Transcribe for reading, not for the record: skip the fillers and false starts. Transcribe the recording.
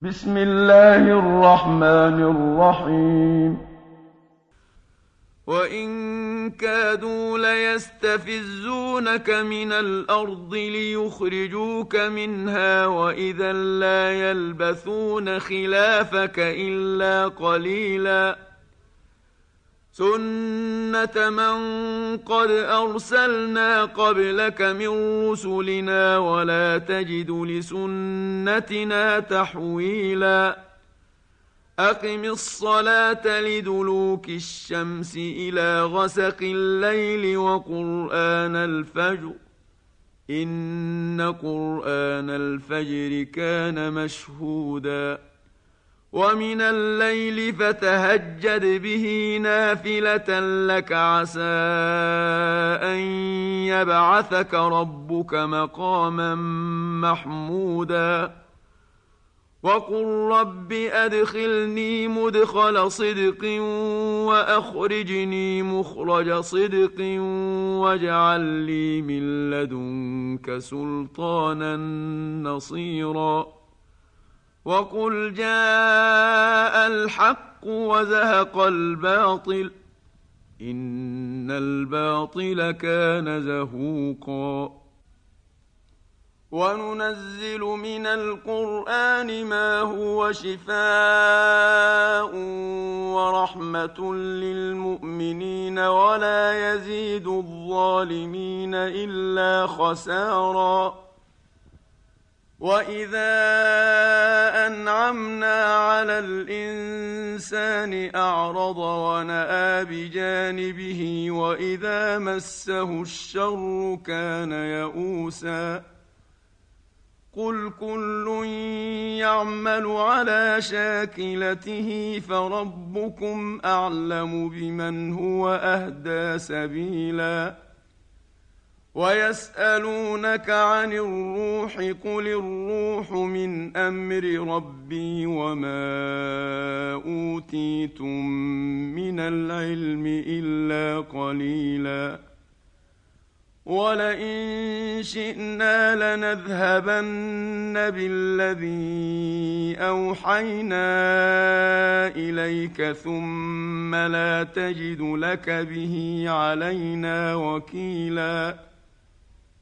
بسم الله الرحمن الرحيم. وإن كادوا ليستفزونك من الأرض ليخرجوك منها وإذا لا يلبثون خلافك إلا قليلا سنة من قد أرسلنا قبلك من رسلنا ولا تجد لسنتنا تحويلا أقم الصلاة لدلوك الشمس إلى غسق الليل وقرآن الفجر إن قرآن الفجر كان مشهودا ومن الليل فتهجد به نافلة لك عسى أن يبعثك ربك مقاما محمودا وقل رب أدخلني مدخل صدق وأخرجني مخرج صدق واجعل لي من لدنك سلطانا نصيرا وقل جاء الحق وزهق الباطل إن الباطل كان زهوقا وننزل من القرآن ما هو شفاء ورحمة للمؤمنين ولا يزيد الظالمين إلا خسارا وإذا أنعمنا على الإنسان أعرض ونأى بجانبه وإذا مسه الشر كان يئوسا قل كل يعمل على شاكلته فربكم أعلم بمن هو أهدى سبيلا ويسألونك عن الروح قل الروح من أمر ربي وما أوتيتم من العلم إلا قليلا ولئن شئنا لنذهبن بالذي أوحينا إليك ثم لا تجد لك به علينا وكيلا